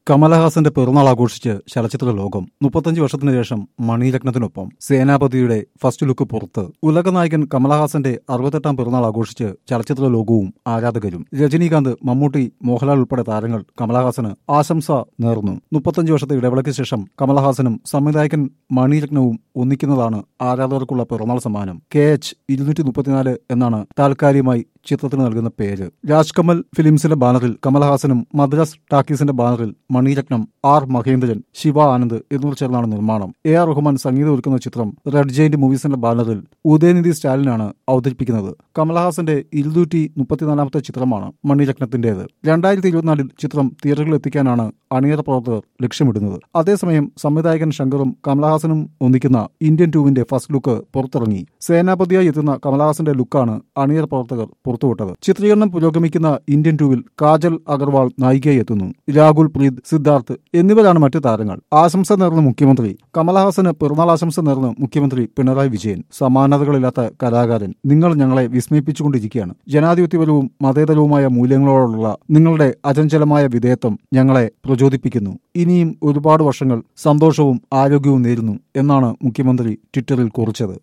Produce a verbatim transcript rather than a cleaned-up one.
കമലഹാസന്റെ പിറന്നാൾ ആഘോഷിച്ച് ചലച്ചിത്ര ലോകം മുപ്പത്തഞ്ച് വർഷത്തിനു ശേഷം മണിരത്നത്തിനൊപ്പം സേനാപതിയുടെ ഫസ്റ്റ് ലുക്ക് പുറത്ത് ഉലകനായകൻ കമലഹാസന്റെ അറുപത്തെട്ടാം പിറന്നാൾ ആഘോഷിച്ച് ചലച്ചിത്ര ലോകവും ആരാധകരും. രജനീകാന്ത്, മമ്മൂട്ടി, മോഹൻലാൽ ഉൾപ്പെടെ താരങ്ങൾ കമലഹാസന് ആശംസ നേർന്നു. മുപ്പത്തഞ്ച് വർഷത്തെ ഇടവേളയ്ക്ക് ശേഷം കമലഹാസനും സംവിധായകൻ മണിരത്നവും ഒന്നിക്കുന്നതാണ് ആരാധകർക്കുള്ള പിറന്നാൾ സമ്മാനം. കെ എച്ച് ഇരുന്നൂറ്റി മുപ്പത്തിനാല് എന്നാണ് താൽക്കാലികമായി ചിത്രത്തിന് നൽകുന്ന പേര്. രാജ്കമൽ ഫിലിംസിന്റെ ബാനറിൽ കമലഹാസനും മദ്രാസ് ടാക്കീസിന്റെ ബാനറിൽ മണിരത്നം, ആർ മഹേന്ദ്രൻ, ശിവ ആനന്ദ് എന്നിവർ ചേർന്നാണ് നിർമ്മാണം. എ ആർ റഹ്മാൻ സംഗീതം ഒരുക്കുന്ന ചിത്രം റെഡ് ജെയിന്റ് മൂവീസിന്റെ ബാനറിൽ ഉദയനിധി സ്റ്റാലിനാണ് അവതരിപ്പിക്കുന്നത്. കമലഹാസന്റെ ഇരുന്നൂറ്റി മുപ്പത്തിനാലാമത്തെ ചിത്രമാണ് മണിരത്നത്തിന്റേത്. രണ്ടായിരത്തി ഇരുപത്തിനാലിൽ ചിത്രം തിയേറ്ററുകളിൽ എത്തിക്കാനാണ് അണിയറ പ്രവർത്തകർ ലക്ഷ്യമിടുന്നത്. അതേസമയം സംവിധായകൻ ശങ്കറും കമലഹാസനും ഒന്നിക്കുന്ന ഇന്ത്യൻ ടൂവിന്റെ ഫസ്റ്റ് ലുക്ക് പുറത്തിറങ്ങി. സേനാപതിയായി എത്തുന്ന കമലഹാസന്റെ ലുക്കാണ് അണിയറ പ്രവർത്തകർ പുറത്തുവിട്ടത്. ചിത്രീകരണം പുരോഗമിക്കുന്ന ഇന്ത്യൻ ടൂവിൽ കാജൽ അഗർവാൾ നായികയായി എത്തുന്നു. രാഹുൽ പ്രീത്, സിദ്ധാർത്ഥ് എന്നിവരാണ് മറ്റു താരങ്ങൾ. ആശംസ നേർന്ന മുഖ്യമന്ത്രി. കമലഹാസന് പിറന്നാൾ ആശംസ നേർന്ന് മുഖ്യമന്ത്രി പിണറായി വിജയൻ. സമാനതകളില്ലാത്ത കലാകാരൻ, നിങ്ങൾ ഞങ്ങളെ വിസ്മയിപ്പിച്ചുകൊണ്ടിരിക്കുകയാണ്. ജനാധിപത്യപരവും മതേതരവുമായ മൂല്യങ്ങളോടുള്ള നിങ്ങളുടെ അചഞ്ചലമായ വിധേയത്വം ഞങ്ങളെ പ്രചോദിപ്പിക്കുന്നു. ഇനിയും ഒരുപാട് വർഷങ്ങൾ സന്തോഷവും ആരോഗ്യവും നേരുന്നു എന്നാണ് മുഖ്യമന്ത്രി ട്വിറ്ററിൽ കുറിച്ചത്.